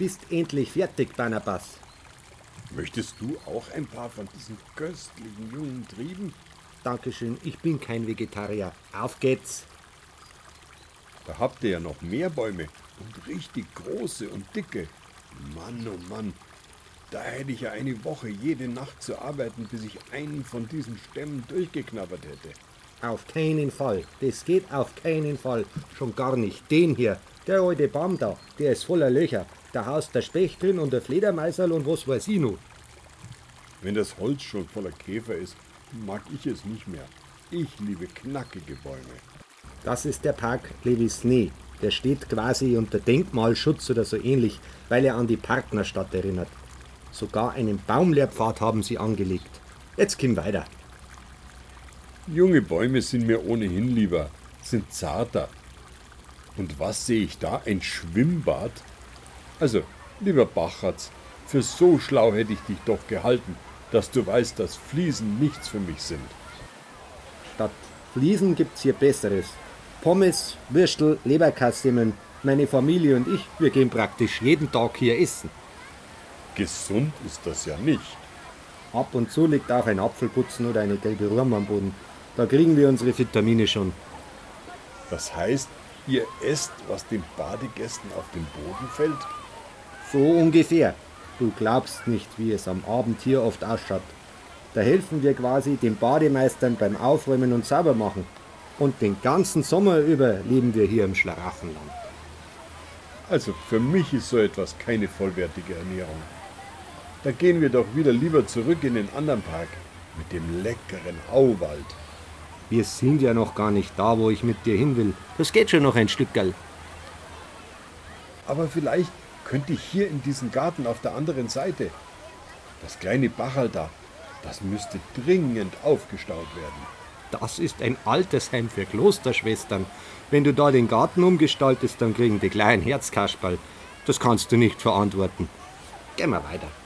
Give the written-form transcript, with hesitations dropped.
bist endlich fertig, Barnabas. Möchtest du auch ein paar von diesen köstlichen jungen Trieben? Dankeschön, ich bin kein Vegetarier. Auf geht's. Da habt ihr ja noch mehr Bäume und richtig große und dicke. Mann, oh Mann, da hätte ich ja eine Woche jede Nacht zu arbeiten, bis ich einen von diesen Stämmen durchgeknabbert hätte. Auf keinen Fall. Das geht auf keinen Fall. Schon gar nicht. Den hier. Der alte Baum da, der ist voller Löcher. Da haust der Specht drin und der Fledermeiserl und was weiß ich noch. Wenn das Holz schon voller Käfer ist, mag ich es nicht mehr. Ich liebe knackige Bäume. Das ist der Park Levisney. Der steht quasi unter Denkmalschutz oder so ähnlich, weil er an die Partnerstadt erinnert. Sogar einen Baumlehrpfad haben sie angelegt. Jetzt komm weiter. Junge Bäume sind mir ohnehin lieber, sind zarter. Und was sehe ich da? Ein Schwimmbad? Also, lieber Bachatz, für so schlau hätte ich dich doch gehalten, dass du weißt, dass Fliesen nichts für mich sind. Statt Fliesen gibt's hier Besseres. Pommes, Würstel, Leberkassemmeln. Meine Familie und ich, wir gehen praktisch jeden Tag hier essen. Gesund ist das ja nicht. Ab und zu liegt auch ein Apfelputzen oder eine gelbe Wurm am Boden. Da kriegen wir unsere Vitamine schon. Das heißt, ihr esst, was den Badegästen auf den Boden fällt? So ungefähr. Du glaubst nicht, wie es am Abend hier oft ausschaut. Da helfen wir quasi den Bademeistern beim Aufräumen und Saubermachen. Und den ganzen Sommer über leben wir hier im Schlaraffenland. Also für mich ist so etwas keine vollwertige Ernährung. Da gehen wir doch wieder lieber zurück in den anderen Park mit dem leckeren Auwald. Wir sind ja noch gar nicht da, wo ich mit dir hin will. Das geht schon noch ein Stückerl. Aber vielleicht könnte ich hier in diesen Garten auf der anderen Seite. Das kleine Bacherl da, das müsste dringend aufgestaut werden. Das ist ein Altersheim für Klosterschwestern. Wenn du da den Garten umgestaltest, dann kriegen die kleinen Herzkasperl. Das kannst du nicht verantworten. Gehen wir weiter.